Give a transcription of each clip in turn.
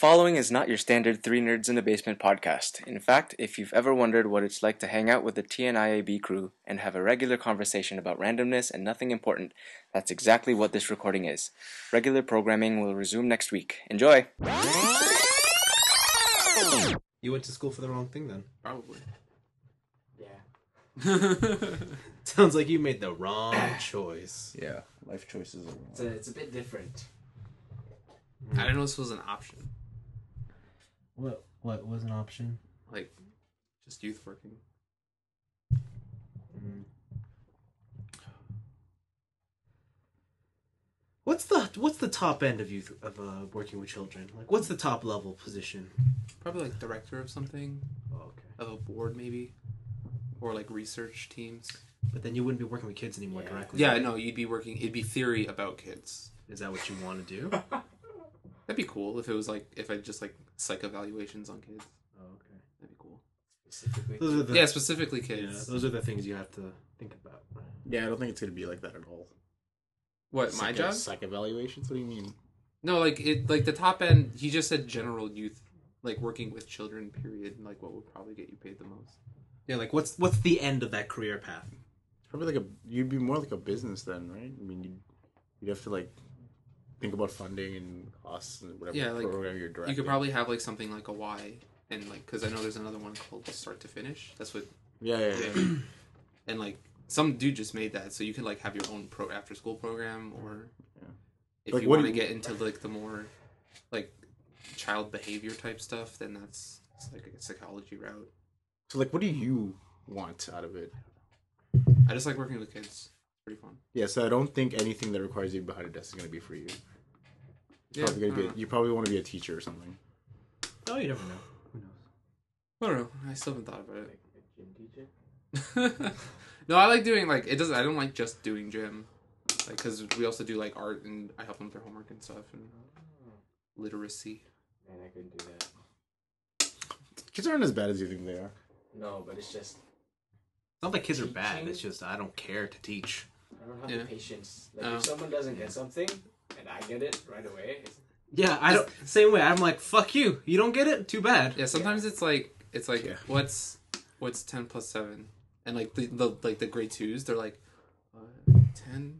following is not your standard Three Nerds in the Basement podcast. In fact, if you've ever wondered what it's like to hang out with the TNIAB crew and have a regular conversation about randomness and nothing important, that's exactly what this recording is. Regular programming will resume next week. Enjoy! You went to school for the wrong thing then? Probably. Yeah. Sounds like you made the wrong choice. Yeah, life choices are wrong. It's a bit different. I didn't know this was an option. What was an option? Like, just youth working. What's the top end of working with children? Like, what's the top level position? Probably like director of something. Oh, okay. Of a board, maybe. Or like research teams. But then you wouldn't be working with kids anymore directly. Yeah, no, you'd be working. It'd be theory about kids. Is that what you want to do? That'd be cool if it was like if I just like psych evaluations on kids. Oh, okay. That'd be cool. Specifically. Specifically kids. Yeah, those are the things you have to think about. Yeah, I don't think it's gonna be like that at all. What, my job? Psych evaluations? What do you mean? No, like the top end. He just said general youth, like working with children. Period. Like what would probably get you paid the most. Yeah, like what's the end of that career path? It's probably like you'd be more like a business then, right? I mean, you'd have to like think about funding and costs and whatever program you're directing. You could probably have like something like a Y, and like because I know there's another one called Start to Finish. That's what. Yeah. And like some dude just made that, so you could like have your own after school program, or if like, you want to get into like the more like child behavior type stuff, then that's like a psychology route. So like, what do you want out of it? I just like working with kids. It's pretty fun. Yeah, so I don't think anything that requires you behind a desk is going to be for you. Yeah, You probably want to be a teacher or something. Oh, you never know. Who knows? I don't know. I still haven't thought about it. Like a gym teacher? No, I like doing like it doesn't. I don't like just doing gym, like because we also do like art and I help them with their homework and stuff and literacy. Man, I couldn't do that. Kids aren't as bad as you think they are. No, but it's just It's not like kids are bad. Teaching? It's just I don't care to teach. I don't have Yeah. the patience. Like if someone doesn't get something and I get it right away, Yeah, I don't. Same way. I'm like, fuck you. You don't get it. Too bad. Yeah, sometimes it's like Yeah. what's 10 plus 7, and like the grade 2s, they're like 10.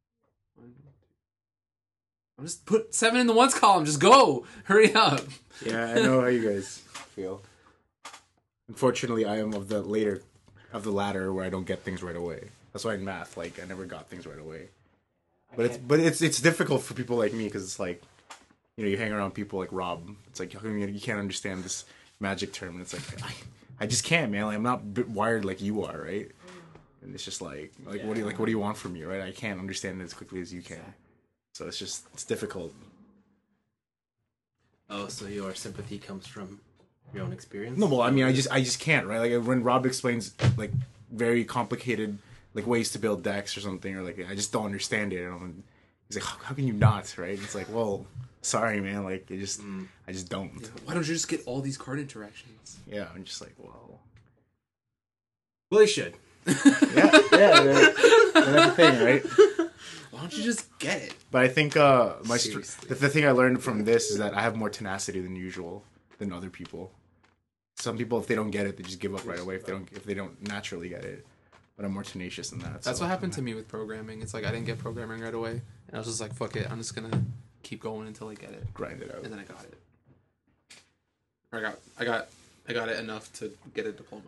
I'm just put 7 in the ones column. Just go. Hurry up. Yeah, I know how you guys feel. Unfortunately, I am of the latter where I don't get things right away. That's why in math, like I never got things right away. But it's difficult for people like me because it's like, you know, you hang around people like Rob. It's like, how come you can't understand this magic term? And it's like, I just can't, man. Like, I'm not wired like you are, right? And it's just like what do you want from me, right? I can't understand it as quickly as you can. So it's difficult. Oh, so your sympathy comes from your own experience? No, well, I mean, I just can't, right? Like when Rob explains like very complicated like ways to build decks or something, or like I just don't understand it. And he's like, how can you not, right? It's like, well, sorry, man. Like I just don't. Yeah, why don't you just get all these card interactions? Yeah, I'm just like, well, you should. yeah. That's the thing, right? Why don't you just get it? But I think the Seriously. thing I learned from this is that I have more tenacity than usual than other people. Some people, if they don't get it, they just give up right away. If they don't naturally get it, but I'm more tenacious than that. That's what happened to me with programming. It's like I didn't get programming right away, and I was just like, "Fuck it, I'm just gonna keep going until I get it." Grind it out. And then I got it. Or I got it enough to get a diploma.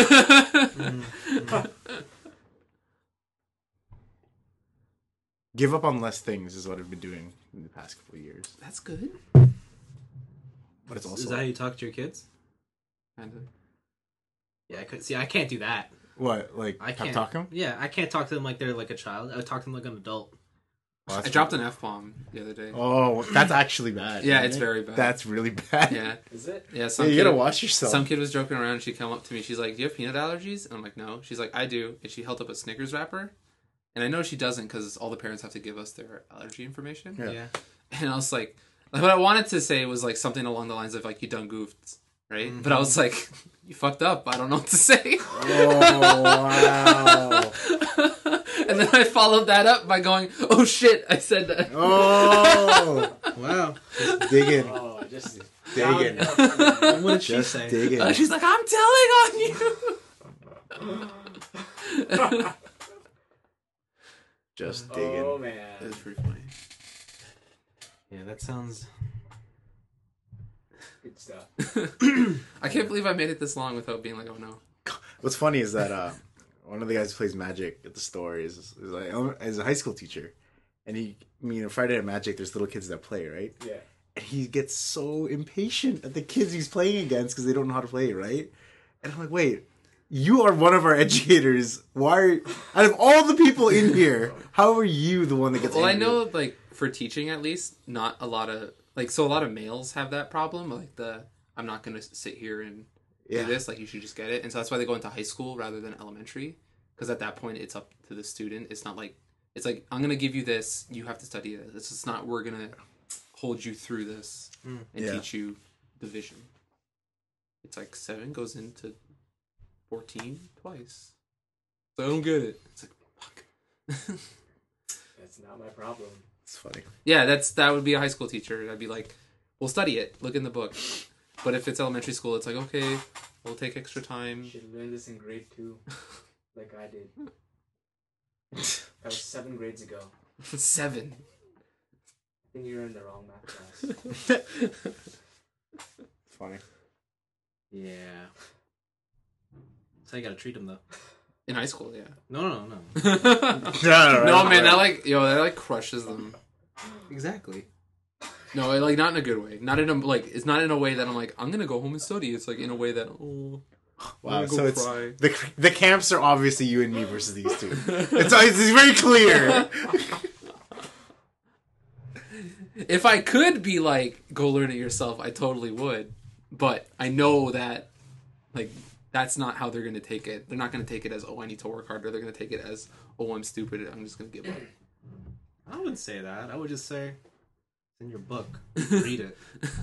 Give up on less things is what I've been doing in the past couple of years. That's good. But it's also Is that how you talk to your kids? Kind of. Yeah, I can't do that. what, like I can't talk them? Yeah, I can't talk to them like they're like a child. I would talk to them like an adult. Well, I dropped an F-bomb the other day. Oh, that's actually bad. Yeah, isn't it's it? very bad. That's really bad. Yeah. is it? Yeah, Yeah, you gotta watch yourself. Some kid was joking around. She came up to me. She's like, "Do you have peanut allergies?" And I'm like, "No." She's like, "I do." And she held up a Snickers wrapper. And I know she doesn't because all the parents have to give us their allergy information. Yeah. And I was like, what I wanted to say was like something along the lines of like, you done goofed, right? Mm-hmm. But I was like, you fucked up. I don't know what to say. Oh, wow. And then I followed that up by going, oh shit, I said that. Oh, Wow. just digging. Oh, just Digging. What did she Just say? digging. She's like, I'm telling on you. Just digging. Oh man. That's pretty funny. Yeah, that sounds. Good stuff. I can't believe I made it this long without being like, oh no. What's funny is that one of the guys who plays Magic at the store is a high school teacher, and Friday Night Magic, there's little kids that play, right? Yeah. And he gets so impatient at the kids he's playing against because they don't know how to play, right? And I'm like, wait, you are one of our educators. Out of all the people in here, how are you the one that gets Well, angry? I know, like, for teaching at least, not a lot of, like, so a lot of males have that problem, like I'm not going to sit here and do this, like, you should just get it. And so that's why they go into high school rather than elementary, because at that point, it's up to the student. It's not like, it's like, I'm going to give you this, you have to study it. It's just not, we're going to hold you through this and teach you division. It's like 7 goes into 14 twice. So I don't get it. It's like, fuck. That's not my problem. It's funny. Yeah, that would be a high school teacher. I'd be like, we'll study it. Look in the book. But if it's elementary school, it's like, okay, we'll take extra time. You should learn this in grade 2, like I did. That was 7 grades ago. 7. I think you're in the wrong math class. It's funny. Yeah. So you gotta treat him though. In high school, yeah. No. No, man, that crushes them. Exactly. No, like, not in a good way. Not in a, like, it's not in a way that I'm like, I'm gonna go home and study. It's like in a way that, Wow, I'm so gonna it's cry. the camps are obviously you and me versus these two. It's very clear. If I could be like, go learn it yourself, I totally would. But I know that, like, that's not how they're going to take it. They're not going to take it as, oh, I need to work harder. They're going to take it as, oh, I'm stupid. I'm just going to give up. I wouldn't say that. I would just say, it's in your book. Read it.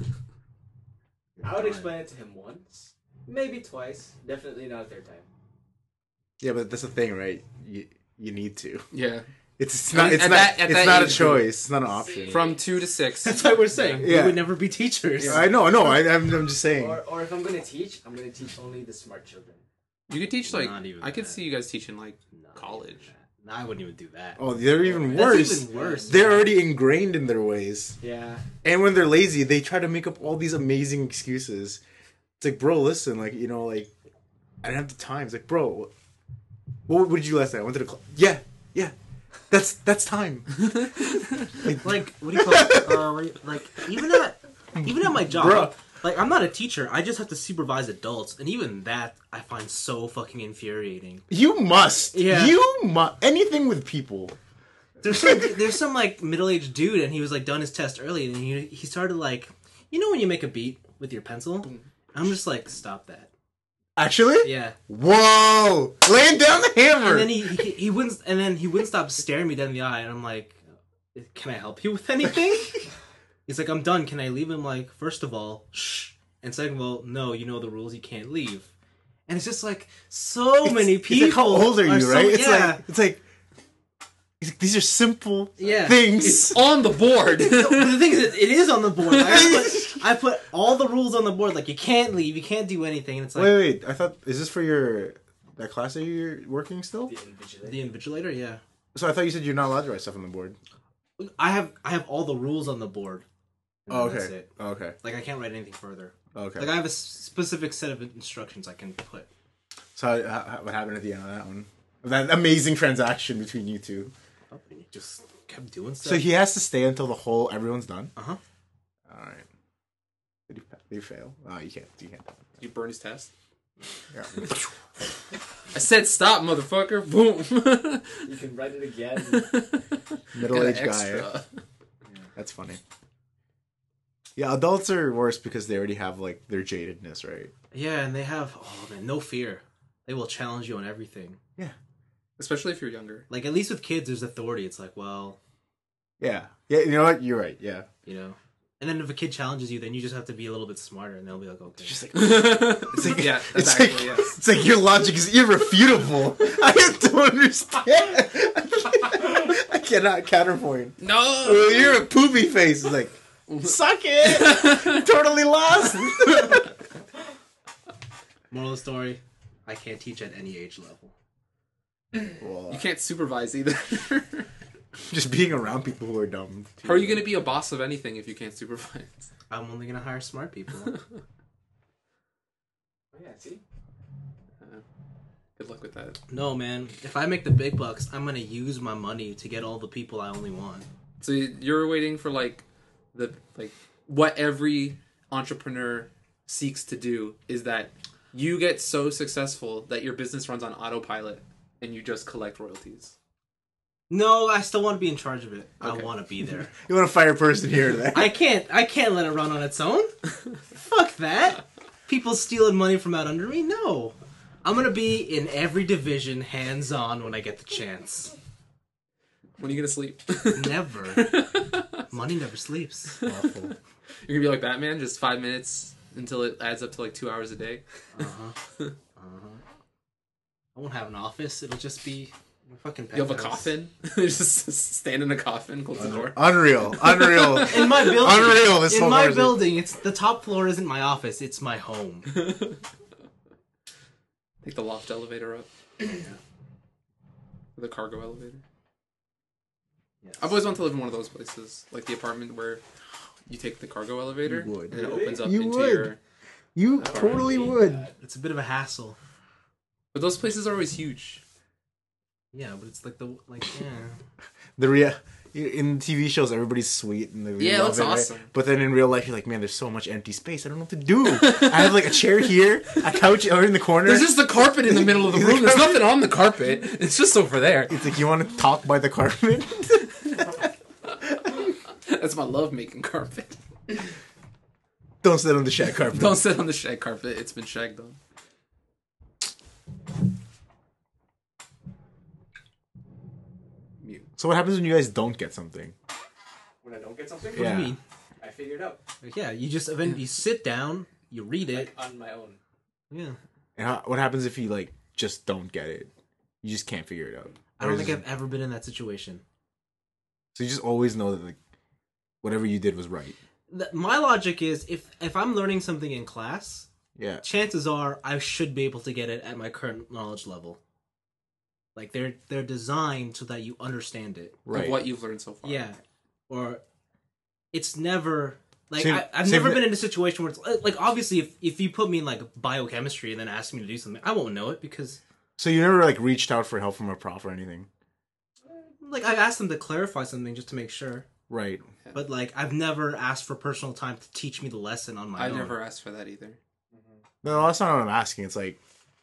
I would explain it to him once, maybe twice, definitely not a third time. Yeah, but that's the thing, right? You need to. Yeah. It's I not. mean, It's at not. that- at It's that not a age choice. It's not an option. From 2 to 6. That's what we're saying. Yeah. We would never be teachers. I know. I'm just saying. Or if I'm gonna teach, I'm gonna teach only the smart children. You could teach, like, Not even I could that. see you guys teaching, like, Not college. even that. No, I wouldn't even do that. Oh, they're even That's worse. even worse. They're already ingrained in their ways, Yeah. and when they're lazy, they try to make up all these amazing excuses. It's like, bro, listen, like, like, I didn't have the time. It's like, bro, what did you do last night? I went to the club. Yeah. That's time. Like, what do you call it? Like, even at my job, Bruh. like, I'm not a teacher. I just have to supervise adults, and even that I find so fucking infuriating. You must. Yeah. You must. Anything with people. There's some like middle-aged dude, and he was like done his test early, and he started like, you know when you make a beat with your pencil? I'm just like, stop that. Actually? Yeah. Whoa! Laying down the hammer. And then he wouldn't stop staring me dead in the eye, and I'm like, can I help you with anything? He's like, I'm done. Can I leave? I'm like, first of all, shh, and second of all, no. You know the rules. You can't leave. And it's just like many people. It's like, how old are you, so- right? yeah. It's like these are simple Yeah. things. It's on the board. But the thing is, it is on the board. Like, I put all the rules on the board. Like, you can't leave, you can't do anything. And it's like Wait. I thought, is this for that class that you're working still? The invigilator. the invigilator. Yeah, So I thought you said you're not allowed to write stuff on the board. I have all the rules on the board. And Oh, That's okay. it. Oh, okay. Like, I can't write anything further. Okay. Like, I have a specific set of instructions I can put. So what happened at the end of that one? That amazing transaction between you two. Oh, and he just kept doing stuff. So he has to stay until everyone's done. Uh huh. All right. Did you fail? Oh, you can't. Did you burn his test? Yeah. I said stop, motherfucker. Boom. You can write it again. Middle-aged Got guy. extra. That's funny. Yeah, adults are worse because they already have like their jadedness, right? Yeah, and they have no fear. They will challenge you on everything. Yeah. Especially if you're younger. Like, at least with kids, there's authority. It's like, well, Yeah. Yeah, you know what? You're right. Yeah. you know. And then if a kid challenges you, then you just have to be a little bit smarter, and they'll be like, okay. Just like It's like- yeah, that's it's actually like, yes. it's like your logic is irrefutable. I don't understand. I cannot counterpoint. No. You're a poopy face. It's like, Suck it! Totally lost. Moral of the story: I can't teach at any age level. Well, You can't supervise either. just being around people who are dumb. How are you going to be a boss of anything if you can't supervise? I'm only gonna hire smart people. Oh yeah, see? Good luck with that. No, man. If I make the big bucks, I'm gonna use my money to get all the people I only want. So you're waiting for what every entrepreneur seeks to do is that you get so successful that your business runs on autopilot and you just collect royalties. No, I still want to be in charge of it. Okay. I want to be there. You want to fire a person here or there? I can't let it run on its own. Fuck that. People stealing money from out under me? No. I'm gonna be in every division, hands on, when I get the chance. When are you gonna sleep? Never. Money never sleeps. Awful. You're gonna be like Batman, just 5 minutes until it adds up to like 2 hours a day. I won't have an office. It'll just be my fucking You have a penthouse. coffin. Just stand in a coffin, close the door. Unreal. In my building. Unreal. This In whole my conversation. building, it's the top floor isn't my office. It's my home. Take the loft elevator up. Or the cargo elevator. Yes. I've always wanted to live in one of those places, like the apartment where you take the cargo elevator You would. and it Really? opens up You into would. your. You I totally hate would. that. It's a bit of a hassle. But those places are always huge. Yeah, but it's like In TV shows, everybody's sweet and they Yeah, love that's it, right? awesome. But then in real life, you're like, man, there's so much empty space. I don't know what to do. I have like a chair here, a couch over in the corner. There's just the carpet in the middle of the room. There's nothing on the carpet. It's just over there. It's like, you want to talk by the carpet? That's my love making carpet. Don't sit on the shag carpet. Don't sit on the shag carpet. It's been shagged on. Mute. So what happens when you guys don't get something? When I don't get something, What do Yeah. you mean? I figure it out. Yeah, you just you sit down, you read it. Like, on my own. Yeah. And what happens if you like just don't get it? You just can't figure it out. I don't Or think is I've ever been in that situation. So you just always know that like whatever you did was right. My logic is if I'm learning something in class, Yeah. chances are I should be able to get it at my current knowledge level. Like they're designed so that you understand it. Right. Of what you've learned so far. Yeah. Or it's never like Same- I've same never thi- been in a situation where it's like obviously if you put me in like biochemistry and then ask me to do something, I won't know it because So you never like reached out for help from a prof or anything. like I asked them to clarify something just to make sure. Right. But like I've never asked for personal time to teach me the lesson on my I've own. never asked for that either. No, that's not what I'm asking. It's like,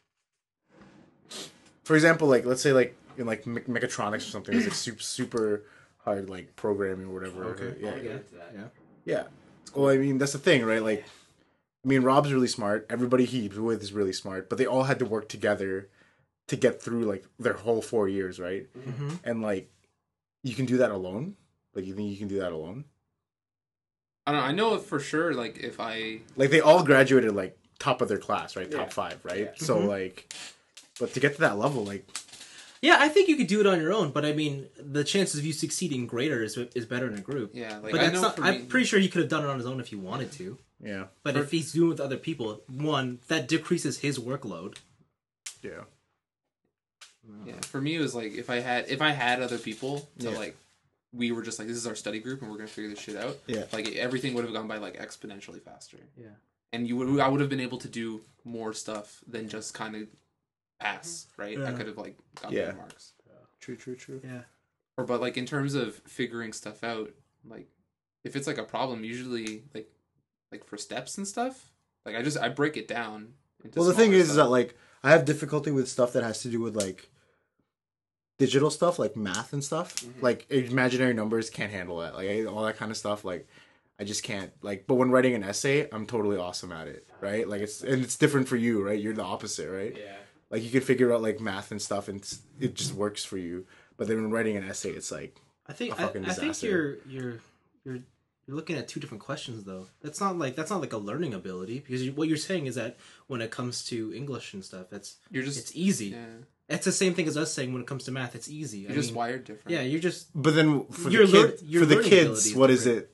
for example, like let's say like in like mechatronics or something, it's like super hard like programming or whatever. Okay. Yeah. I'll get into that. Yeah. Yeah. Well, I mean that's the thing, right? Like, I mean Rob's really smart. Everybody he's with is really smart, but they all had to work together to get through like their whole 4 years, right? Mm-hmm. And like, you can do that alone. Like, you think you can do that alone? I don't know. I know for sure, like, if I... Like, they all graduated like top of their class, right? Yeah. Top 5, right? Yeah. So Mhm. like, but to get to that level, like, Yeah, I think you could do it on your own, but I mean, the chances of you succeeding greater is better in a group. Yeah, like, But I that's know not, for I'm me... pretty sure he could have done it on his own if he wanted to. yeah, But if he's doing it with other people, one, that decreases his workload. yeah. Yeah, for me, it was like, if I had other people to, Yeah. like, we were just like, this is our study group and we're going to figure this shit out. Yeah. Like, everything would have gone by, like, exponentially faster. Yeah. And I would have been able to do more stuff than just kind of pass, right? I Yeah. could have, like, got Yeah. good marks. True. Yeah. But like in terms of figuring stuff out, like if it's like a problem, usually like for steps and stuff, like I break it down into Well, the thing smaller is stuff. that like I have difficulty with stuff that has to do with like digital stuff, like math and stuff. Like imaginary numbers can't handle that. Like all that kind of stuff. Like I just can't. Like, but when writing an essay, I'm totally awesome at it. Right? Like it's different for you, right? You're the opposite, right? Yeah. Like you can figure out like math and stuff, and it just works for you. But then when writing an essay, it's like I think A fucking I think disaster. you're looking at two different questions though. That's not like a learning ability because what you're saying is that when it comes to English and stuff, it's easy. yeah, It's the same thing as us saying when it comes to math, it's easy. you're just wired different. Yeah, you're just But then for Your the lear- kid, your for the learning kids, ability is what is different. it?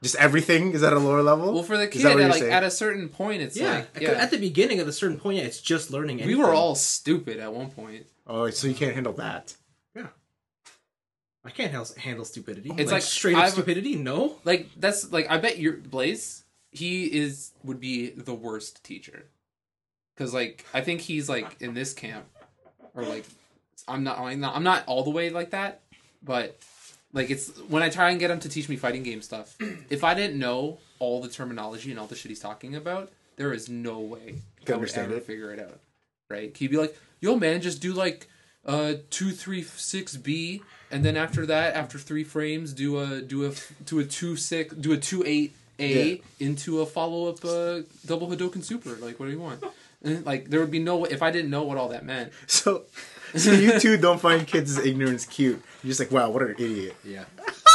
Just everything is at a lower level? Well, for the Is kid, that what you're like saying? at a certain point, it's like At the beginning, at a certain point, it's just learning. we Anything. were all stupid at one point. Oh, so you can't handle that. I can't handle stupidity. It's like straight up stupidity. No. Like that's like I bet your Blaze would be the worst teacher, because like I think he's like in this camp, or like I'm not all the way like that, but like it's when I try and get him to teach me fighting game stuff. If I didn't know all the terminology and all the shit he's talking about, there is no way I would ever figure it out. Right? He'd be like, "Yo, man, just do like 2-3-6-B, and then after that, after 3 frames, do a 2-6, do a 2-8-A into a follow up double Hadoken super. Like, what do you want?" And like there would be no way if I didn't know what all that meant. So you two don't find kids' ignorance cute. You're just like, wow, what an idiot. Yeah.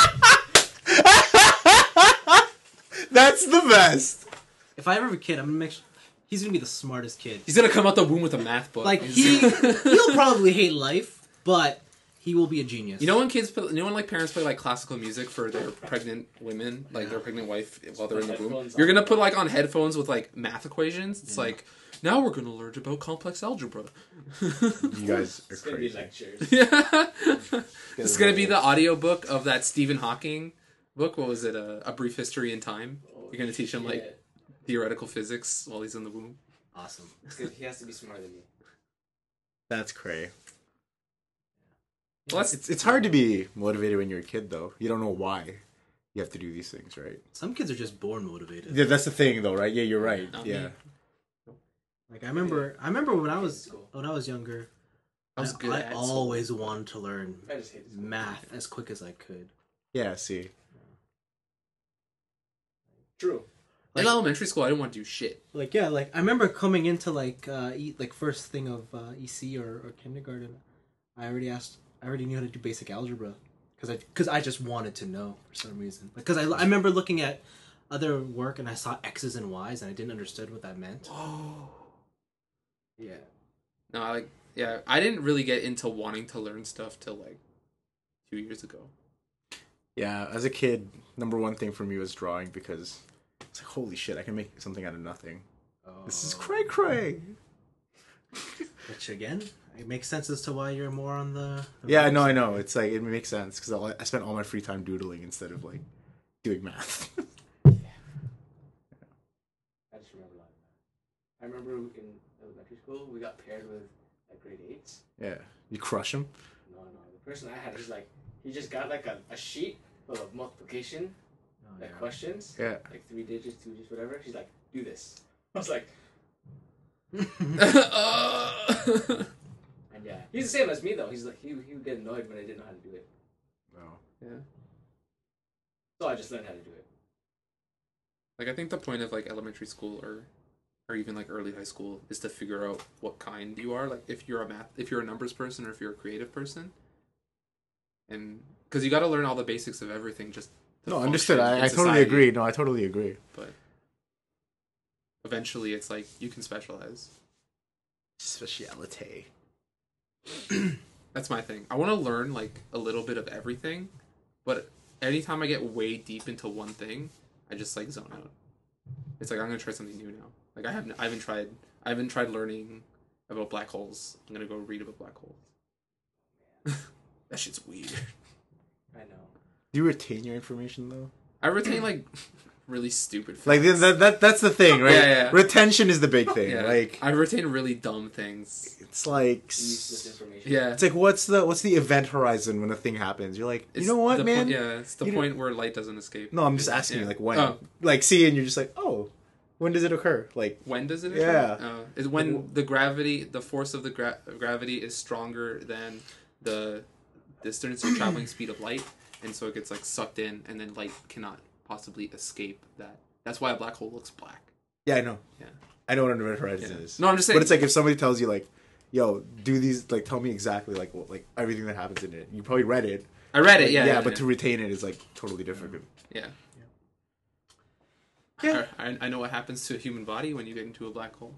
That's the best. If I ever have a kid, I'm gonna make sure he's gonna be the smartest kid. He's gonna come out the womb with a math book. Like he'll probably hate life, but he will be a genius. You know when like parents play like classical music for their pregnant women, like their pregnant wife while they're in the womb. You're gonna put like on headphones with like math equations. It's like now we're gonna learn about complex algebra. You guys are It's gonna be crazy. lectures. Yeah, it's gonna be the audiobook of that Stephen Hawking book. What was it? A Brief History in Time. You're gonna teach him like theoretical physics while he's in the womb. Awesome. He has to be smarter than me. That's cray. Well, It's hard to be motivated when you're a kid, though. You don't know why you have to do these things, right? Some kids are just born motivated. Yeah, that's the thing, though, right? Yeah, you're right. Not Yeah. me. Like I remember when I was younger, I was good I at always wanted to learn I just hate this. math as quick as I could. Yeah, see. True. In elementary school, I didn't want to do shit. Like I remember coming into first thing of EC or kindergarten. I already knew how to do basic algebra because I just wanted to know for some reason. Because I remember looking at other work and I saw X's and Y's and I didn't understand what that meant. Oh. Yeah. No, I didn't really get into wanting to learn stuff till like 2 years ago. Yeah, as a kid, number one thing for me was drawing because it's like, holy shit, I can make something out of nothing. This is cray. Which again, it makes sense as to why you're more on the Yeah, I know. It's like, it makes sense because I spent all my free time doodling instead of like doing math. I just remember a lot of that. I remember in elementary school, we got paired with like grade 8s. Yeah. You crush them? No. The person I had, he just got like a sheet full of multiplication, questions. Yeah. Like 3 digits, 2 digits, whatever. She's like, do this. I was like, and yeah. He's the same as me though. He's like, he would get annoyed when I didn't know how to do it. No. Yeah. So I just learned how to do it. Like I think the point of like elementary school or even like early high school is to figure out what kind you are. Like if you're a numbers person or if you're a creative person. And because you got to learn all the basics of everything just to No, function understood. in I totally society. agree. No, I totally agree. But eventually it's like you can specialize. Speciality. That's my thing. I want to learn like a little bit of everything, but anytime I get way deep into one thing, I just like zone out. It's like I'm gonna try something new now. Like I haven't tried learning about black holes. I'm gonna go read about black holes. That shit's weird. I know. Do you retain your information though? I retain like really stupid facts. Like that's the thing, right? Yeah. Retention is the big thing. Yeah. Like I retain really dumb things. it's like Useless information. Yeah. it's like what's the event horizon when a thing happens? You're like, you know what, the man? It's the You point where light doesn't escape. No, I'm just asking you, Yeah. like when, Oh. like see, and you're just like, oh, when does it occur? Like When does it Yeah. occur? Is when the force of the gravity is stronger than the distance or traveling speed of light, and so it gets like sucked in, and then light cannot possibly escape that. That's why a black hole looks black. yeah, I know. Yeah. I know what an event horizon Yeah. is. No, I'm just saying. But it's like if somebody tells you like, yo, do these, like tell me exactly like what, like everything that happens in it. You probably read it. I read it. Yeah. but to retain it is like totally different. Yeah. Yeah. I know what happens to a human body when you get into a black hole.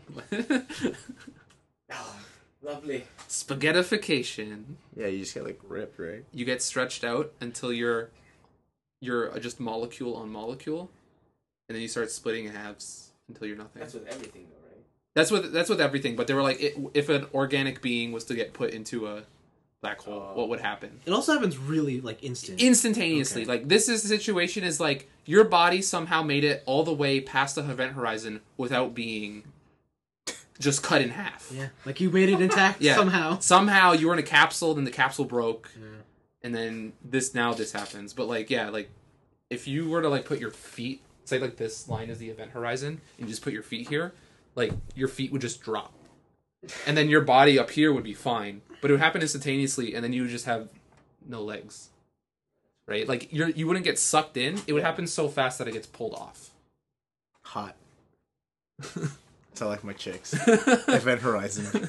Oh, lovely. Spaghettification. Yeah, you just get like ripped, right? You get stretched out until you're you're just molecule on molecule, and then you start splitting in halves until you're nothing. That's with everything, though, right? That's with everything. But they were like, if an organic being was to get put into a black hole, what would happen? It also happens really like Instantaneously. Okay. Like this is the situation is like your body somehow made it all the way past the event horizon without being just cut in half. Yeah, like you made it intact somehow. Somehow you were in a capsule, then the capsule broke, and then this happens. But like, yeah, like if you were to like put your feet, say like this line is the event horizon, and you just put your feet here, like your feet would just drop, and then your body up here would be fine, but it would happen instantaneously, and then you would just have no legs, right? Like you wouldn't get sucked in. It would happen so fast that it gets pulled off. Hot. That's how I like my chicks. Event Horizon.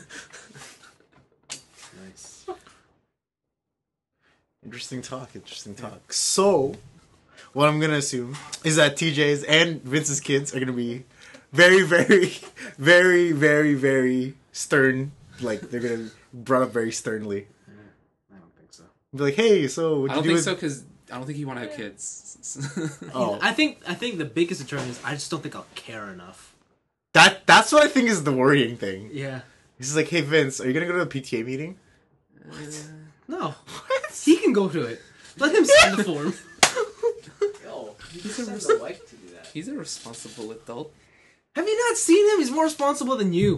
Nice. Interesting talk. So, what I'm gonna assume is that TJ's and Vince's kids are gonna be very, very, very, very, very stern. Like they're gonna be brought up very sternly. I don't think so. Be like, hey, so what I you don't do think with... so because I don't think you want to have kids. Oh, I think the biggest deterrent is I just don't think I'll care enough. that's what I think is the worrying thing. Yeah. He's just like, hey Vince, are you gonna go to the PTA meeting? No. What? He can go to it. Let him sign the form. Yo, you just send the wife to do that. He's a responsible adult. Have you not seen him? He's more responsible than you.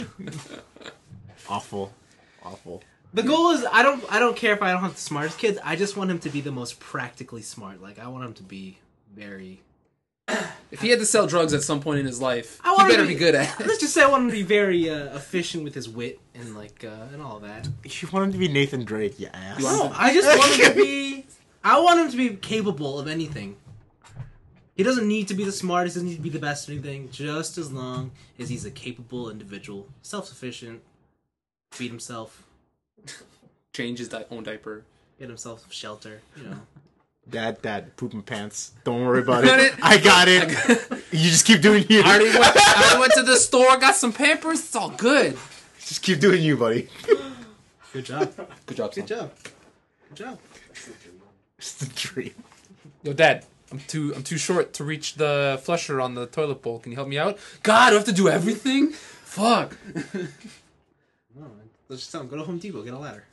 Awful. The goal is I don't care if I don't have the smartest kids. I just want him to be the most practically smart. Like I want him to be very. If he had to sell drugs at some point in his life, I he want him better to be good at it. Let's just say I want him to be very efficient with his wit and like and all that. You want him to be Nathan Drake, you ass. No, I just want him to be. I want him to be capable of anything. He doesn't need to be the smartest. Doesn't need to be the best at anything. Just as long as he's a capable individual, self-sufficient, feed himself, Change his own diaper. get himself shelter. You know. Dad, poop my pants. Don't worry about it. I got it. You just keep doing you. I already went to the store, got some Pampers. It's all good. Just keep doing you, buddy. Good job. Good job, son. Good job. Good job. It's a dream. Yo, Dad, I'm too short to reach the flusher on the toilet bowl. Can you help me out? God, do I have to do everything? Fuck. No, man. Let's just tell him go to Home Depot, get a ladder.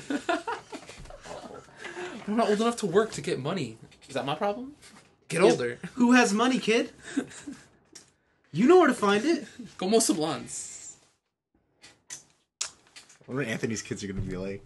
I'm not old enough to work to get money. Is that my problem? Get older. Who has money, kid? You know where to find it. Go mow some lawns. I wonder what Anthony's kids are gonna be like.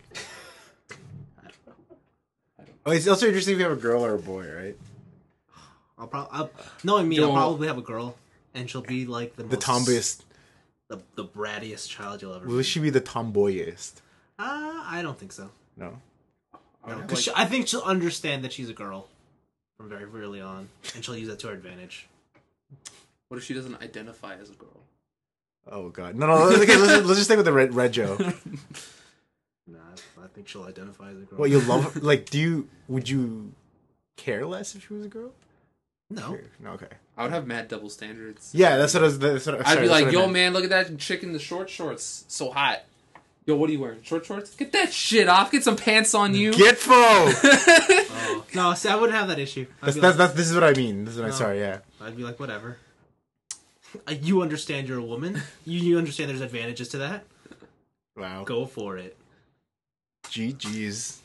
Oh, it's also interesting if you have a girl or a boy, right? Knowing me, I'll Yo. probably have a girl, and she'll be like the Tomboyest. the brattiest child you'll ever. Will she be the tomboyest? I don't think so. No. No, 'cause I think she'll understand that she's a girl from very early on, and she'll use that to her advantage. What if she doesn't identify as a girl? Oh god. No. Okay, let's just stay with the red Joe. Nah, I think she'll identify as a girl. What you love? Like, would you care less if she was a girl? No. No. Okay. I would have mad double standards. Yeah, that's what I was. I'd be like, yo, man, look at that chick in the short shorts. So hot. Yo, what are you wearing? Short shorts? Get that shit off. Get some pants on you. Get full. Oh. No, see, I wouldn't have that issue. This is what I mean. This is what I'm No. sorry. Yeah. I'd be like, whatever. You understand you're a woman. You understand there's advantages to that. Wow. Go for it. GG's.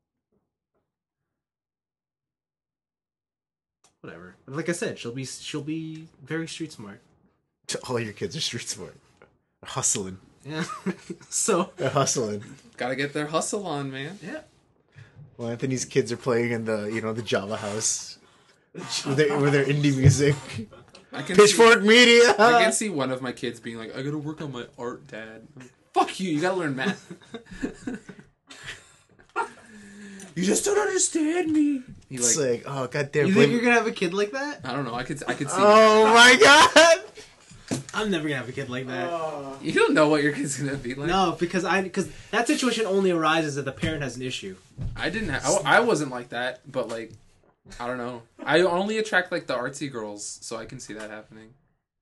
Whatever. But like I said, she'll be very street smart. All your kids are street smart. They're hustling. Yeah. So. They're hustling. Gotta get their hustle on, man. Yeah. Well, Anthony's kids are playing in the Java house with their indie music. I can Pitchfork Media. I can see one of my kids being like, I gotta work on my art, Dad. I'm like, fuck you, you gotta learn math. You just don't understand me. It's like, oh goddamn. You think you're gonna have a kid like that? I don't know, I could see Oh my god. I'm never gonna have a kid like that. You don't know what your kid's gonna be like. No, because that situation only arises if the parent has an issue. I wasn't like that, but like, I don't know. I only attract like the artsy girls, so I can see that happening.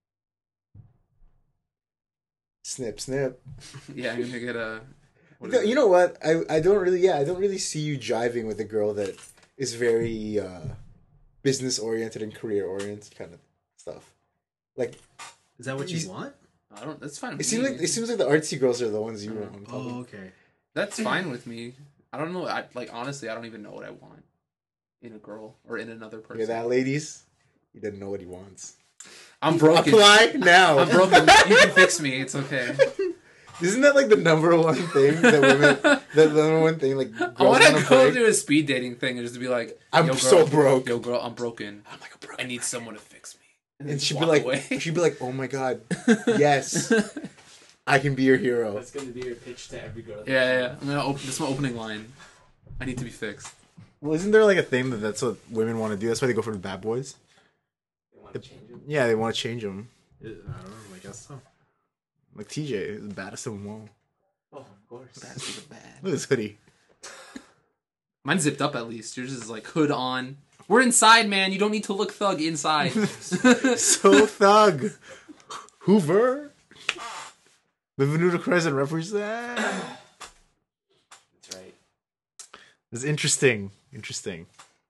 Snip, snip. Yeah, I'm gonna get a. You know what? I don't really see you jiving with a girl that is very business oriented and career oriented kind of stuff. Like, Is that what you want? I don't. That's fine. it seems like the artsy girls are the ones you want. Oh, okay. That's fine with me. I don't know. Honestly, I don't even know what I want in a girl or in another person. Yeah, that ladies, he doesn't know what he wants. I'm broken. Apply now. I'm broken. You can fix me. It's okay. Isn't that like the number one thing that women? The number one thing like girls I want to go break? do a speed dating thing and just be like, I'm yo, so girl, broke. Yo, girl, I'm broken. I'm like a broken. I need someone to fix me. And then she'd walk be like, away. oh my god, yes, I can be your hero. That's gonna be your pitch to every girl. Yeah. I'm gonna this is my opening line. I need to be fixed. Well, isn't there like a thing that's what women want to do? That's why they go for the bad boys. They want to change them. Yeah, they want to change them. I don't know. I guess so. Like TJ is the baddest of them all. Oh, of course. That's the bad. Look at this hoodie. Mine's zipped up at least. Yours is like hood on. We're inside, man. You don't need to look thug inside. So thug. Hoover. Bienvenido Crescent represent. That's right. It's interesting. Interesting.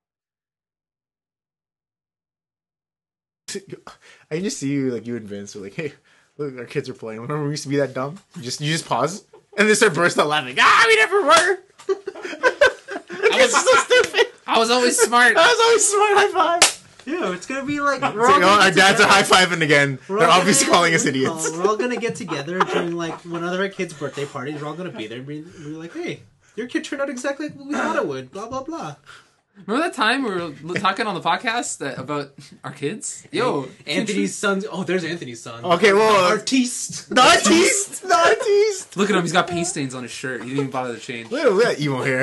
I can just see you, like, you and Vince are like, hey, look, our kids are playing. Remember we used to be that dumb? You just pause, and they start bursting out laughing. We never were! I was so stupid. I was always smart. I was always smart, high five! Yeah, it's gonna be like Our dads are high fiving again. They're obviously calling us idiots. We're all gonna get together during like one of our kids' birthday parties. We're all gonna be there and be like, "Hey, your kid turned out exactly like we thought it would." Blah blah blah. Remember that time we were talking on the podcast about our kids? Yo, Anthony's son. Oh, there's Anthony's son. Okay, well, Artiste. the artiste. look at him. He's got paint stains on his shirt. He didn't even bother to change. Look at that emo hair.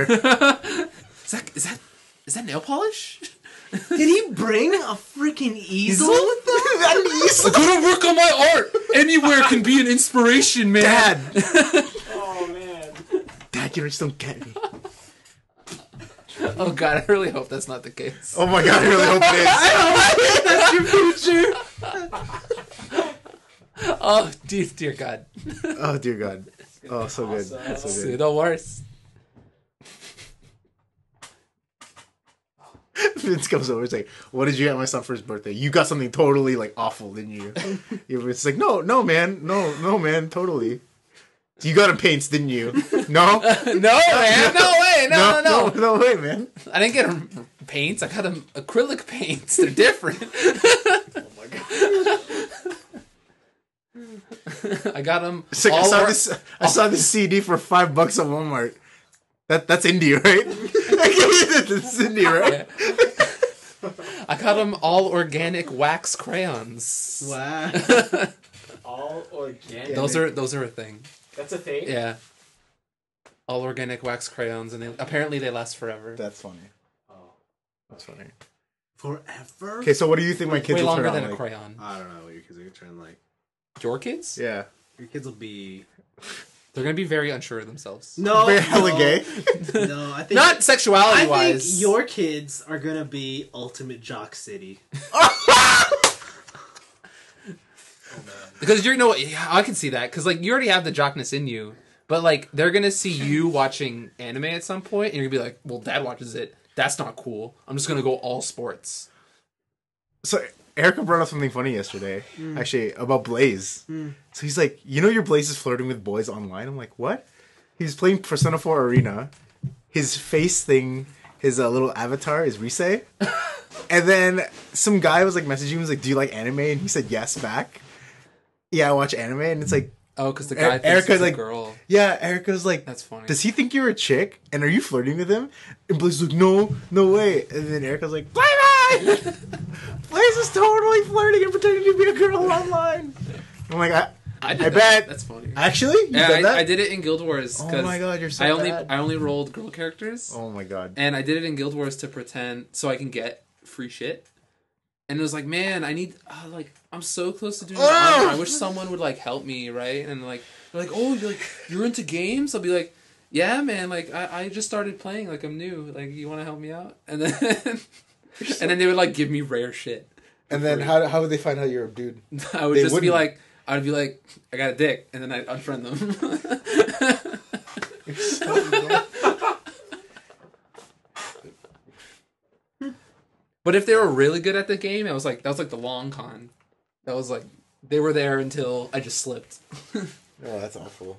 Is that nail polish? Did he bring a freaking easel with him? I gotta work on my art. Anywhere can be an inspiration, man. Dad. Oh man. Dad, you just don't get me. Oh god, I really hope that's not the case. Oh my god, I really hope it is. That's your future. Oh, dear god. Oh dear God. Oh, so good. Awesome. So See, good. the worst. Vince comes over. It's like, "What did you get my son for his birthday? You got something totally like awful, didn't you?" It's like, "No, man, no, man, totally. You got him paints, didn't you? No, No, man. No way. No. no way, man. I didn't get him paints. I got him acrylic paints. They're different. Oh my god. I got him. It's like I saw this CD for $5 at Walmart. That's indie, right? That's indie, right? Yeah. I got him all organic wax crayons. Wow. All organic. Those are a thing. That's a thing. Yeah. All organic wax crayons, and apparently they last forever. That's funny. Oh. That's funny. Forever? Okay, so what do you think my kids Way will longer turn than out a like? crayon. I don't know what your kids are gonna turn like. Your kids? Yeah, Your kids will be They're gonna be very unsure of themselves. no, very hella gay. No, I think Not sexuality I wise. think your kids are gonna be ultimate jock city. Because I can see that. Because like you already have the jockness in you, but like they're gonna see you watching anime at some point, and you're gonna be like, "Well, Dad watches it. That's not cool. I'm just gonna go all sports." So Erica brought up something funny yesterday, actually, about Blaze. So he's like, your Blaze is flirting with boys online? I'm like, what? He's playing Persona 4 Arena. His face thing, his little avatar is Rise. And then some guy was like messaging him, was like, do you like anime? And he said yes back. Yeah, I watch anime. And it's like, Oh, because the guy thinks Erica's it's a like, girl. yeah, Erica's like, That's funny. does he think you're a chick? And are you flirting with him? And Blaze is like, no way. And then Erica's like, bye bye! Blaze is totally flirting and pretending to be a girl online. I'm like, I did bet. That's funny. Actually? You Yeah, did that? I did it in Guild Wars. Oh 'cause my god, you're so bad. I only rolled girl characters, Oh my god. and I did it in Guild Wars to pretend so I can get free shit. And it was like, man, I need I'm so close to doing the honor. I wish someone would like help me, right? And like they're like, oh, you're into games? I'll be like, yeah, man. Like I just started playing. Like I'm new. Like you want to help me out? And then and then they would like give me rare shit. And then how would they find out you're a dude? I would They just be wouldn't. like, I'd be like, I got a dick, and then I'd unfriend them. You're so But if they were really good at the game, that was like the long con. That was like they were there until I just slipped. Oh, that's awful.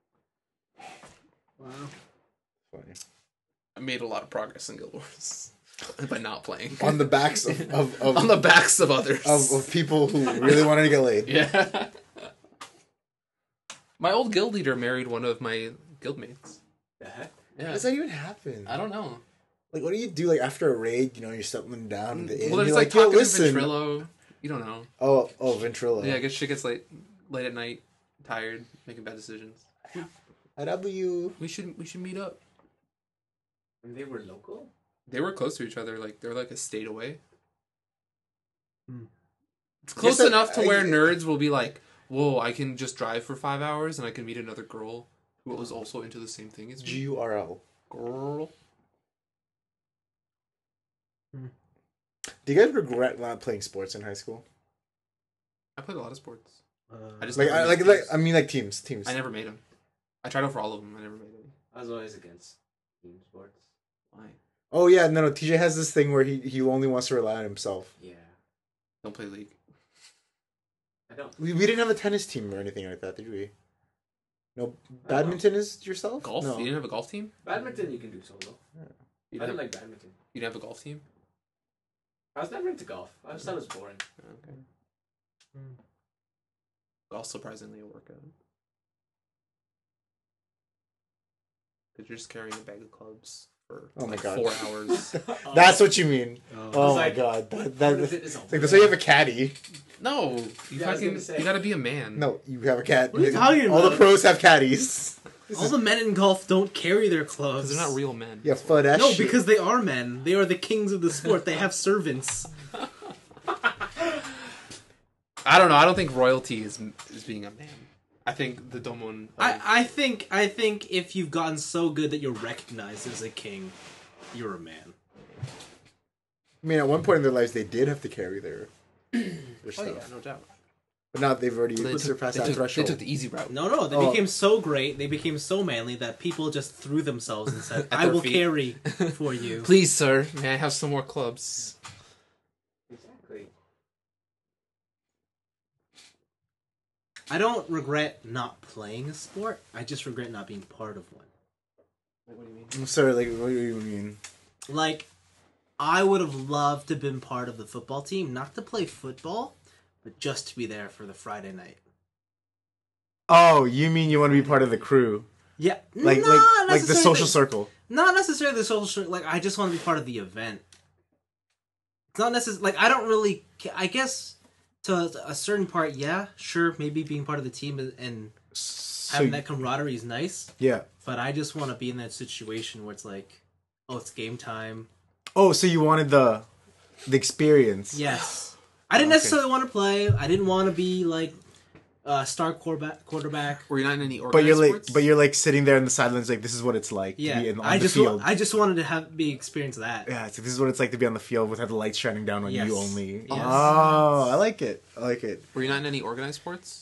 Wow. Funny. I made a lot of progress in Guild Wars by not playing On the backs of on the backs of others of people who really wanted to get laid. Yeah. My old guild leader married one of my guildmates. The heck? How Yeah. does that even happen? I don't know. Like, what do you do? Like after a raid, you're settling down. In the inn, Well, there's you're like yo, talking listen. to Ventrilo. You don't know. Oh, Ventrilo. Yeah, I guess she gets late at night, tired, making bad decisions. IW. We should meet up. And they were local? They were close to each other. Like they were like a state away. Hmm. It's close Guess enough to I- where nerds will be like, "Whoa, I can just drive for 5 hours and I can meet another girl who was also into the same thing as me." GURL. Girl. Do you guys regret not playing sports in high school? I played a lot of sports. I just Like, never I, made like, teams. I mean, like teams. I never made them. I tried out for all of them. I never made any. I was always against team sports. Why? Oh yeah, no. TJ has this thing where he only wants to rely on himself. Yeah. Don't play League. I don't. We didn't have a tennis team or anything like that, did we? No, badminton is yourself. Golf? No. You didn't have a golf team? Badminton you can do solo. You I didn't don't have, like badminton. you didn't have a golf team? I was never into golf. I just thought it was boring. Okay. Golf's surprisingly a workout. Because you're just carrying a bag of clubs for Oh my like God. 4 hours. That's what you mean. Oh. Oh my like, god, What that if it is like that's why you have a caddy. No, you Yeah, I was fucking gonna say. you gotta be a man. No, you have a cat. What are you talking All the about? pros have caddies. All the men in golf don't carry their clothes. because they're not real men. Yeah, for that No, shit. because they are men. They are the kings of the sport. They have servants. I don't know. I don't think royalty is being a man. I think the Domon. I think if you've gotten so good that you're recognized as a king, you're a man. I mean, at one point in their lives, they did have to carry their stuff, no doubt. but now they've already They surpassed took, that threshold. They took the easy route. No, they Oh. became so great, they became so manly that people just threw themselves and said, At "I their will feet. carry for you." Please, sir, may I have some more clubs? Exactly. I don't regret not playing a sport. I just regret not being part of one. What do you mean? I'm sorry, like, what do you mean? Like, I would have loved to have been part of the football team, not to play football, but just to be there for the Friday night. Oh, you mean you want to be part of the crew, Yeah, like not the necessarily- social circle? Not necessarily the social. Like, I just want to be part of the event. It's not necessarily like I don't really. I guess to a certain part, yeah, sure, maybe being part of the team and So, having that camaraderie is nice. yeah. But I just want to be in that situation where it's like, oh, it's game time. Oh, so you wanted the experience? Yes, I didn't necessarily want to play. I didn't want to be like star quarterback. Were you not in any organized But you're like, sports? sitting there in the sidelines, like this is what it's like Yeah, to be on I the just field. I just wanted to be experience that. Yeah, it's like, this is what it's like to be on the field without the lights shining down on Yes. you only. Yes. Oh, I like it. I like it. Were you not in any organized sports?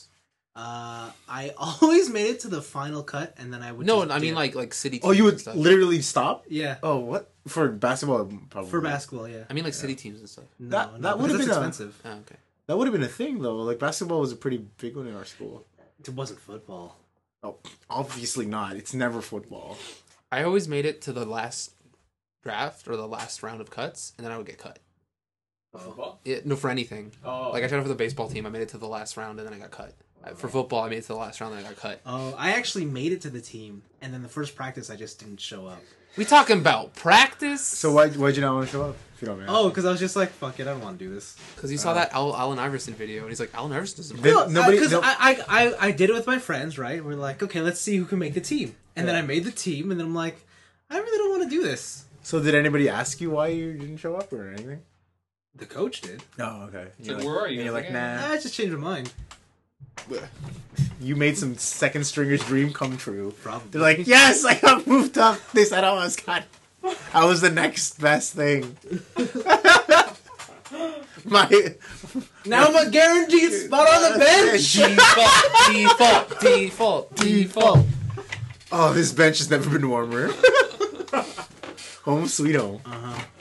I always made it to the final cut, and then I would. No, just I mean dip. like city. Teams Oh, you and would stuff. literally stop? Yeah, Oh, what for basketball? Probably for basketball, yeah. I mean like city teams and stuff. No, That- no, that because would've that's been a- expensive. Oh, okay. That would have been a thing though. Like basketball was a pretty big one in our school. It wasn't football. Oh, obviously not. It's never football. I always made it to the last draft or the last round of cuts, and then I would get cut. Football? No, for anything. Oh. Like I tried out for the baseball team, I made it to the last round, and then I got cut. For football, I made it to the last round, and I got cut. Oh, I actually made it to the team, and then the first practice, I just didn't show up. We talking about practice? So why'd you not want to show up? If you don't mind. Oh, because I was just like, fuck it, I don't want to do this. Because you saw that Allen Iverson video, and he's like, Allen Iverson doesn't. Did- play. nobody- Because no- I did it with my friends, right? We're like, okay, let's see who can make the team. And then I made the team, and then I'm like, I really don't want to do this. So did anybody ask you why you didn't show up or anything? The coach did. Oh, okay. So where are you? And you're like, nah. I just changed my mind. You made some second stringer's dream come true. Probably. They're like, yes, I got moved up. They said I was cut. I was the next best thing. My Now I'm a guaranteed spot on the bench. Default. Oh, this bench has never been warmer. Home sweet home. Oh, man.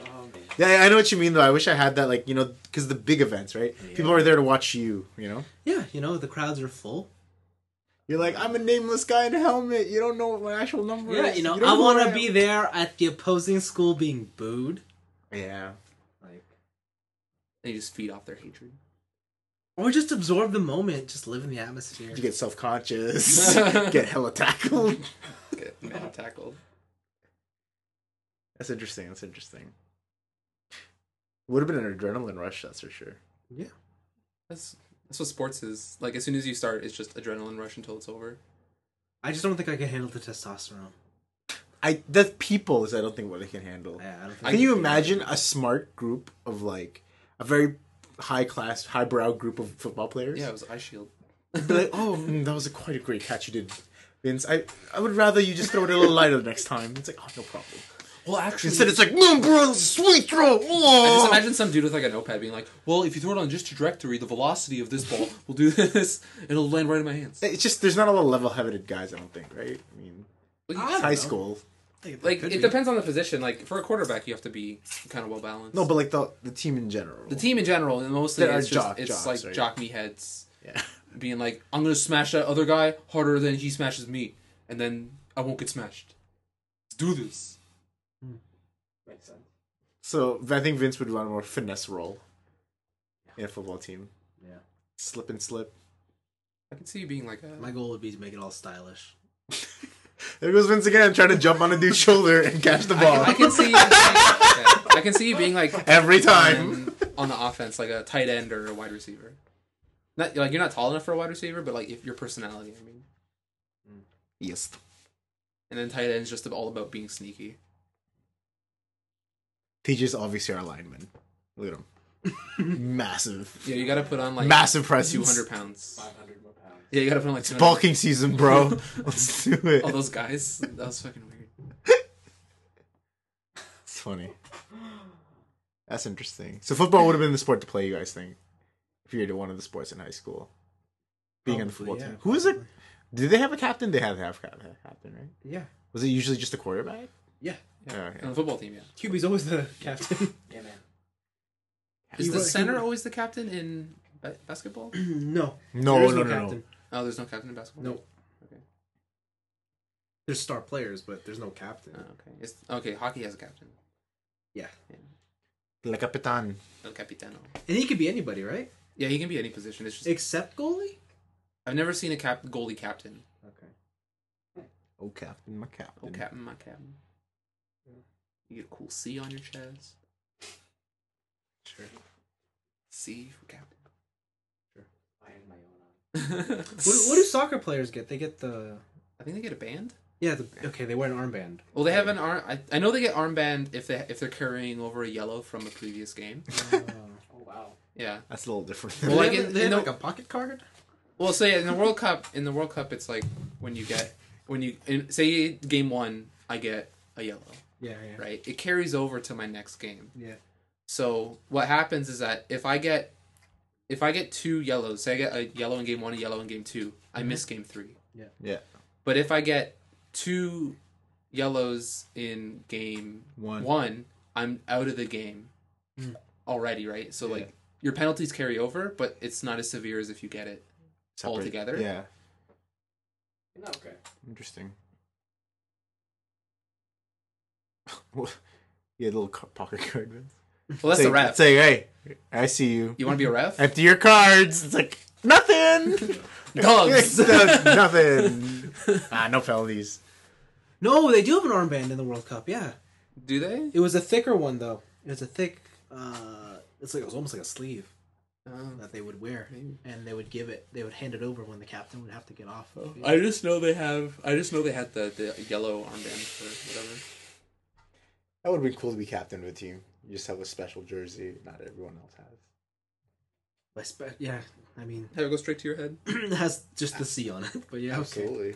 Yeah, I know what you mean though. I wish I had that, like, you know, because the big events, right? Yeah. People are there to watch you. You know. Yeah, you know the crowds are full. You're like, I'm a nameless guy in a helmet. You don't know what my actual number Yeah, is. you know, don't I who want am. to be there at the opposing school being booed. Yeah. Like, They just feed off their hatred. or just absorb the moment, just live in the atmosphere. You get self-conscious. Get hella tackled. Get man tackled. That's interesting. Would have been an adrenaline rush, that's for sure. Yeah. That's what sports is. Like, as soon as you start, it's just adrenaline rush until it's over. I just don't think I can handle the testosterone. The people is I don't think what they can handle. Yeah, I don't think Can you imagine a smart group of like a very high class, highbrow group of football players? Yeah, it was Ice Shield. Be like, oh, that was quite a great catch you did, Vince. I would rather you just throw it a little lighter next time. It's like, oh, no problem. Well, actually, Instead, it's like, no, bro, sweet throw. I just imagine some dude with like a notepad being like, "Well, if you throw it on just trajectory, the velocity of this ball will do this, and it'll land right in my hands." It's just there's not a lot of level-headed guys. I don't think, right? I mean, Like, I it's don't high know. school. like it depends on the position. Like for a quarterback, you have to be kind of well balanced. No, but like the team in general. the team in general, and mostly There are it's just jocks, it's like right? jock me heads Yeah. being like, "I'm gonna smash that other guy harder than he smashes me, and then I won't get smashed. Let's do this." Makes sense. So I think Vince would run a more finesse role in a football team. Yeah. Slip and slip. I can see you being like a. My goal would be to make it all stylish. There goes Vince again, trying to jump on a dude's shoulder and catch the ball. I can see. You being, yeah, I can see you being like Every time. on the offense, like a tight end or a wide receiver. Not like you're not tall enough for a wide receiver, but like if your personality, I mean. Yes. And then tight end's just all about being sneaky. TJ's obviously our lineman. Look at him. Massive. Yeah, you gotta put on like Massive presence. 200 pounds. 500 more pounds. Yeah, you gotta put on like It's 200. bulking season, bro. Let's do it. All those guys. That was fucking weird. It's funny. That's interesting. So football would have been the sport to play, you guys think? If you were one of the sports in high school. Being on the football Probably, yeah, team. Who is it? probably. Did they have a captain? They had to have a captain, right? Yeah. Was it usually just a quarterback? Yeah. Yeah. On the football team, yeah. QB's always the captain. Yeah, man. Is He the was- center always the captain in basketball? No. No, There is no, no, captain. Oh, there's no captain in basketball? No. Okay. There's star players, but there's no captain. Oh, okay. Okay, hockey has a captain. Yeah. Le Capitan. El Capitano. And he could be anybody, right? Yeah, he can be any position. It's just Except goalie? I've never seen a goalie captain. Okay. Oh, captain, my captain. Oh, captain, my captain. You get a cool C on your chest. Sure. C for captain. I had my own on. What do soccer players get? They get the... I think they get a band. Yeah, okay, they wear an armband. Well, they have an arm. I know they get armband if they're carrying over a yellow from a previous game. Oh, wow. Yeah. That's a little different. Well, Well, like they in- have, they in have the- like a pocket card? Well, so yeah, in the World Cup, it's like say game 1, I get a yellow, Yeah, yeah. right? It carries over to my next game. Yeah. So what happens is that if I get 2 yellows, say I get a yellow in game 1, a yellow in game 2, I miss game 3. Yeah. But if I get 2 yellows in game one, I'm out of the game already, right? So like your penalties carry over, but it's not as severe as if you get it all together. Yeah. Okay. Interesting. You had a little pocket card, Vince. Well, that's the ref. Say, hey, I see you. You want to be a ref? Empty your cards. It's like, nothing. Dogs. Nothing. No penalties. No, they do have an armband in the World Cup, yeah. Do they? It was a thicker one, though. It was a thick, it was almost like a sleeve that they would wear. And they would hand it over when the captain would have to get off. I just know they had the yellow armband for whatever. That would have been cool to be captain of a team. You just have a special jersey. Not everyone else has. Yeah, I mean, Have it go straight to your head. it has just the C on it, but yeah, okay. Absolutely.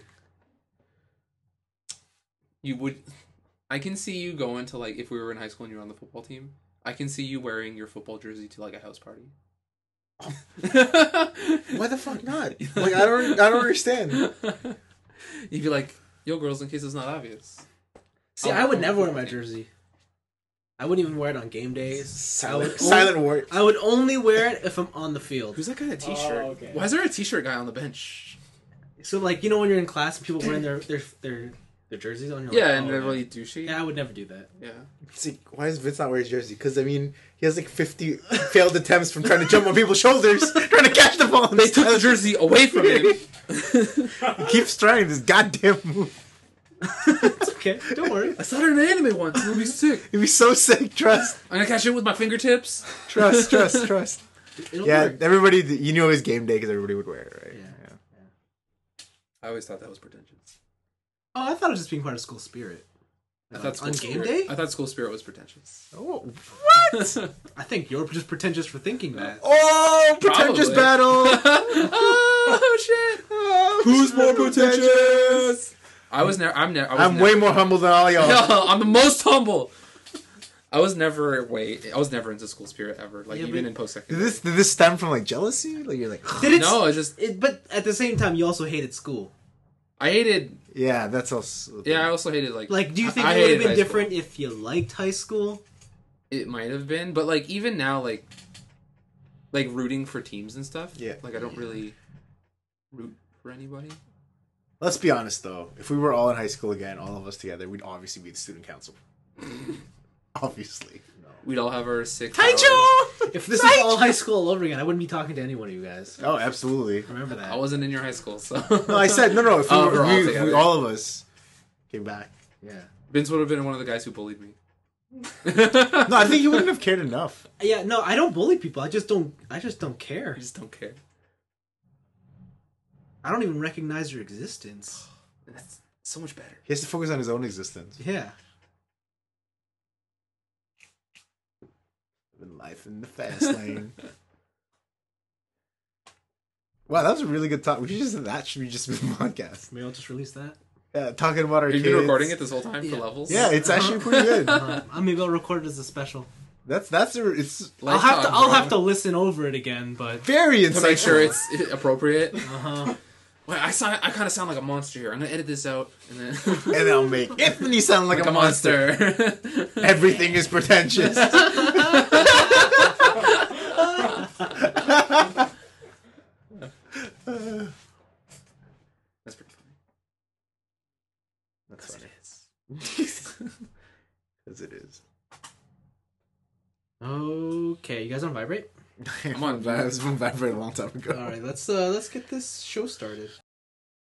You would. I can see you going to like if we were in high school and you were on the football team. I can see you wearing your football jersey to like a house party. Why the fuck not? Like I don't understand. You'd be like, "Yo, girls," in case it's not obvious. See, I would never wear my jersey. I wouldn't even wear it on game days. Silent war. I would only wear it if I'm on the field. Who's that guy in a t-shirt? Oh, okay. Why is there a t-shirt guy on the bench? So like when you're in class and people wearing their jerseys on, you're Yeah, like, and oh, they're man. really douchey. Yeah, I would never do that. Yeah. See, why does Vince not wear his jersey? Because I mean, he has like 50 failed attempts from trying to jump on people's shoulders, trying to catch the ball. They took the jersey away from him. He keeps trying this goddamn move. It's okay. Don't worry. I saw it in an anime once. It'll be sick. He'd be so sick. Trust, I'm gonna catch it with my fingertips. trust. It'll Yeah, work. everybody. You know his game day because everybody would wear it, right? Yeah. I always thought that was pretentious. Oh, I thought it was just being part of school spirit. I thought on school game spirit, day? I thought school spirit was pretentious. Oh, I think you're just pretentious for thinking that. oh, pretentious Probably. battle. Oh shit! Oh, Who's more pretentious? I was never. I'm way more humble than all y'all. I'm the most humble. I was never into school spirit ever. Like Yeah, even but- in post Did secondary. this stem from like jealousy? Like you're like, Did it? No, it's just But at the same time, you also hated school. I hated. yeah, that's also. Yeah, I also hated like. Like, do you think I it would have hated been high different school. if you liked high school? It might have been, but like even now, like rooting for teams and stuff. Yeah. Like I don't really root for anybody. Let's be honest though. If we were all in high school again, all of us together, we'd obviously be the student council. Obviously. We'd all have our sick. If this is all high school all over again, I wouldn't be talking to any one of you guys. Oh, absolutely. Remember that. I wasn't in your high school, so. No, I said no. If we Oh, were, we're all we, together. all of us came back. Yeah. Vince would have been one of the guys who bullied me. No, I think he wouldn't have cared enough. Yeah, no, I don't bully people. I just don't care. I just don't care. I don't even recognize your existence. That's so much better. He has to focus on his own existence. Yeah. Living life in the fast lane. Wow, that was a really good talk. We should just that should be just the podcast. Maybe I'll just release that. Yeah, talking about our Have you kids. been recording it this whole time for Yeah. levels? Yeah, it's actually pretty good. Maybe I'll record it as a special. It's I'll have to listen over it again, but very insightful. to make sure it's appropriate. uh-huh. Wait, I kind of sound like a monster here. I'm gonna edit this out and then And I'll make Anthony sound like a monster. Everything is pretentious. That's pretty funny. That's funny. It is. As it is. Okay, you guys on vibrate? I'm on. It's been vibrating a long time ago. All right, let's get this show started.